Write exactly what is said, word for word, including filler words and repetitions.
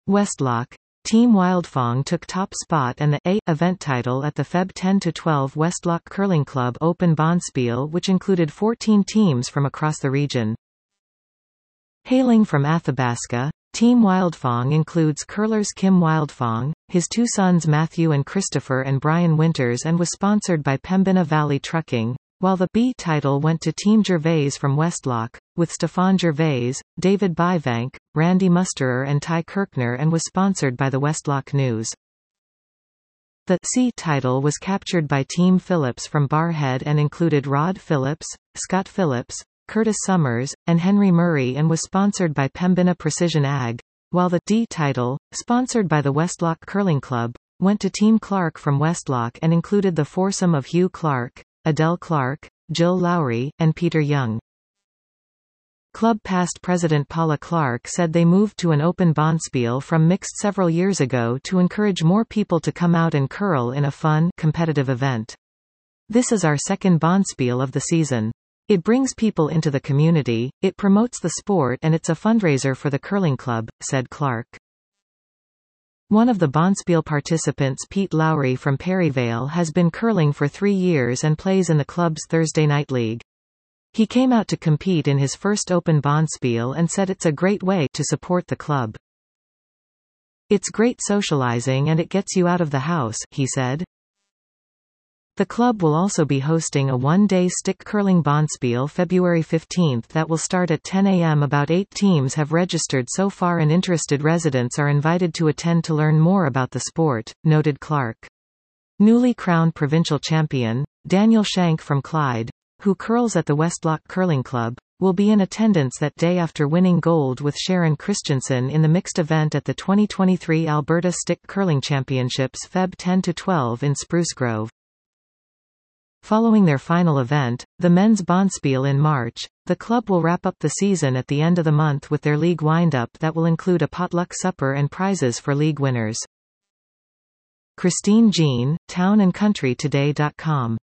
Westlock. Team Wildfang took top spot and the A event title at the February tenth to twelfth Westlock Curling Club Open Bonspiel, which included fourteen teams from across the region. Hailing from Athabasca, Team Wildfang includes curlers Kim Wildfang, his two sons Matthew and Christopher and Brian Winters, and was sponsored by Pembina Valley Trucking, while the B title went to Team Gervais from Westlock, with Stefan Gervais, David Bivank, Randy Musterer and Ty Kirkner, and was sponsored by the Westlock News. The C title was captured by Team Phillips from Barrhead and included Rod Phillips, Scott Phillips, Curtis Summers, and Henry Murray, and was sponsored by Pembina Precision Ag, while the D title, sponsored by the Westlock Curling Club, went to Team Clark from Westlock and included the foursome of Hugh Clark, Adele Clark, Jill Lowry, and Peter Young. Club past president Paula Clark said they moved to an open bonspiel from mixed several years ago to encourage more people to come out and curl in a fun, competitive event. This is our second bonspiel of the season. It brings people into the community, it promotes the sport, and it's a fundraiser for the curling club, said Clark. One of the bonspiel participants, Pete Lowry from Perryvale, has been curling for three years and plays in the club's Thursday night league. He came out to compete in his first open bonspiel and said it's a great way to support the club. It's great socializing and it gets you out of the house, he said. The club will also be hosting a one-day stick curling bonspiel February fifteenth that will start at ten A M About eight teams have registered so far and interested residents are invited to attend to learn more about the sport, noted Clark. Newly crowned provincial champion, Daniel Shank from Clyde, who curls at the Westlock Curling Club, will be in attendance that day after winning gold with Sharon Christensen in the mixed event at the twenty twenty-three Alberta Stick Curling Championships February tenth to twelfth in Spruce Grove. Following their final event, the men's bonspiel in March, the club will wrap up the season at the end of the month with their league wind-up that will include a potluck supper and prizes for league winners. Christine Jean, town and country today dot com